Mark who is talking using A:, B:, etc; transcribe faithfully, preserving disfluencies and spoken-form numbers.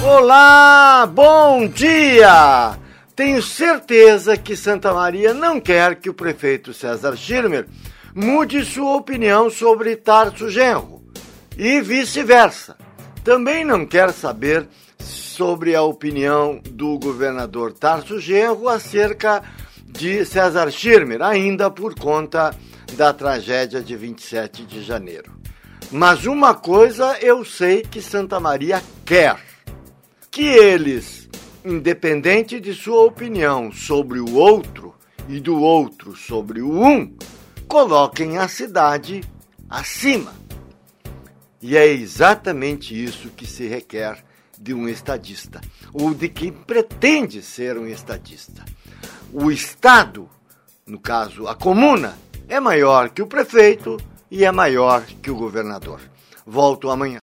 A: Olá, bom dia! Tenho certeza que Santa Maria não quer que o prefeito César Schirmer mude sua opinião sobre Tarso Genro e vice-versa. Também não quer saber sobre a opinião do governador Tarso Genro acerca de César Schirmer, ainda por conta da tragédia de vinte e sete de janeiro. Mas uma coisa eu sei que Santa Maria quer, que eles, independente de sua opinião sobre o outro e do outro sobre o um, coloquem a cidade acima. E é exatamente isso que se requer de um estadista, ou de quem pretende ser um estadista. O Estado, no caso a comuna, é maior que o prefeito e é maior que o governador. Volto amanhã.